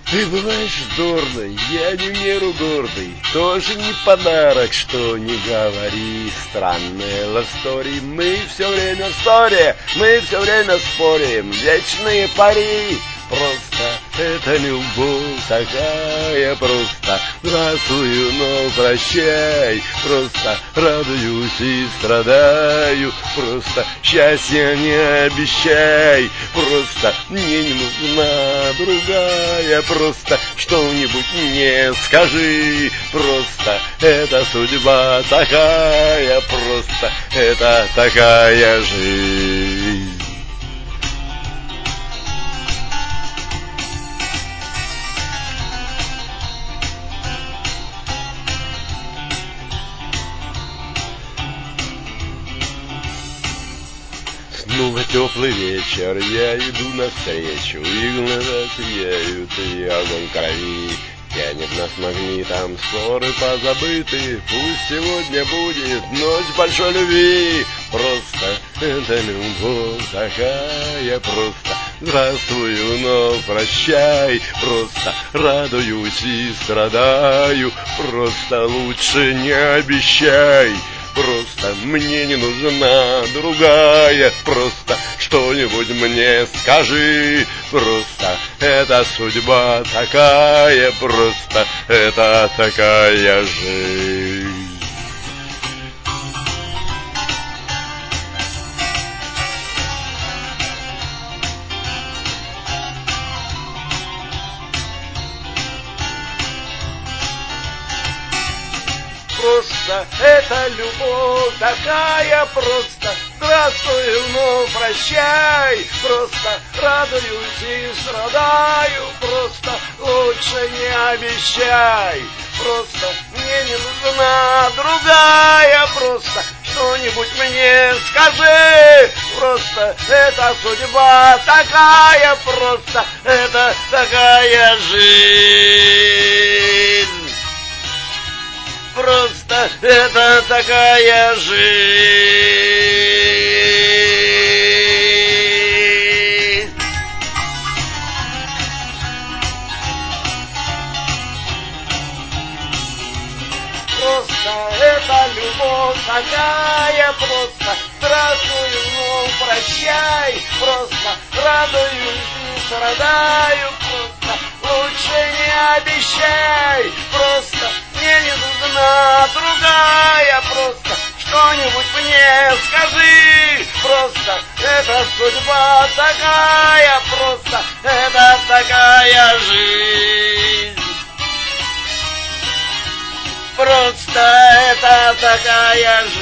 Ты бываешь дурной, я не в меру гордый. Тоже не подарок, что не говори. Странные лавстори, мы все время в ссоре, мы все время спорим. Вечные пари, просто это любовь такая просто. Здравствуй, но прощай, просто радуюсь и страдаю. Просто счастья не обещай, просто мне не нужна другая. Просто что-нибудь мне скажи, просто это судьба такая, просто это такая жизнь. Снова теплый вечер, я иду навстречу, и глаза сияют, и огонь крови тянет нас магнитом, ссоры позабыты. Пусть сегодня будет ночь большой любви, просто это любовь такая, просто здравствуй, но прощай, просто радуюсь и страдаю, просто лучше не обещай. Просто мне не нужна другая, просто что-нибудь мне скажи. Просто это судьба такая, просто это такая жизнь. Просто это любовь такая, просто здравствуй, но прощай, просто радуюсь и страдаю, просто лучше не обещай, просто мне не нужна другая, просто что-нибудь мне скажи, просто это судьба такая, просто это такая жизнь. Просто это такая жизнь. Просто это любовь такая, просто здравствуй, но прощай, просто радуюсь и страдаю, просто лучше не обещай, просто мне не нужна другая, просто что-нибудь мне скажи, просто это судьба такая, просто это такая жизнь. Просто это такая жизнь.